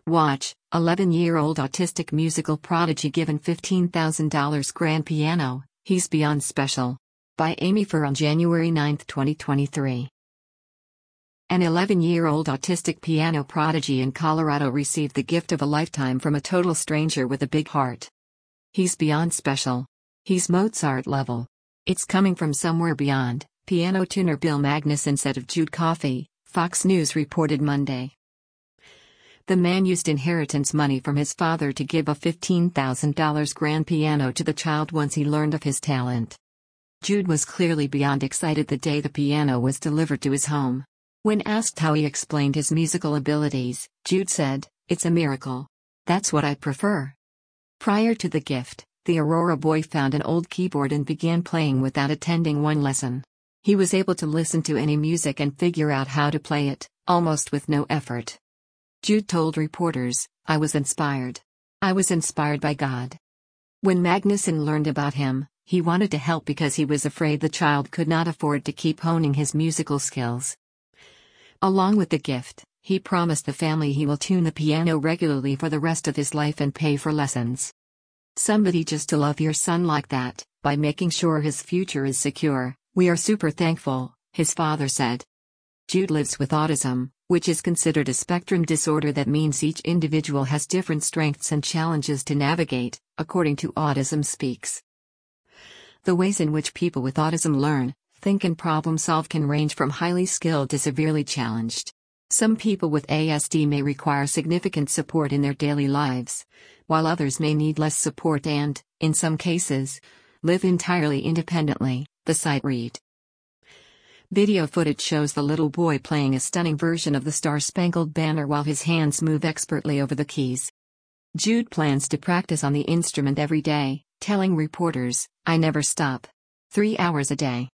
Watch, 11-year-old autistic musical prodigy given $15,000 grand piano, he's beyond special. By Amy Fur on January 9, 2023. An 11-year-old autistic piano prodigy in Colorado received the gift of a lifetime from a total stranger with a big heart. He's beyond special. He's Mozart level. It's coming from somewhere beyond, piano tuner Bill Magnuson said of Jude Coffey, Fox News reported Monday. The man used inheritance money from his father to give a $15,000 grand piano to the child once he learned of his talent. Jude was clearly beyond excited the day the piano was delivered to his home. When asked how he explained his musical abilities, Jude said, "It's a miracle. That's what I prefer." Prior to the gift, the Aurora boy found an old keyboard and began playing without attending one lesson. He was able to listen to any music and figure out how to play it, almost with no effort. Jude told reporters, "I was inspired. I was inspired by God." When Magnuson learned about him, he wanted to help because he was afraid the child could not afford to keep honing his musical skills. Along with the gift, he promised the family he will tune the piano regularly for the rest of his life and pay for lessons. "Somebody just to love your son like that, by making sure his future is secure, we are super thankful," his father said. Jude lives with autism, which is considered a spectrum disorder that means each individual has different strengths and challenges to navigate, according to Autism Speaks. The ways in which people with autism learn, think and problem solve can range from highly skilled to severely challenged. Some people with ASD may require significant support in their daily lives, while others may need less support and, in some cases, live entirely independently, the site read. Video footage shows the little boy playing a stunning version of the Star-Spangled Banner while his hands move expertly over the keys. Jude plans to practice on the instrument every day, telling reporters, "I never stop. 3 hours a day."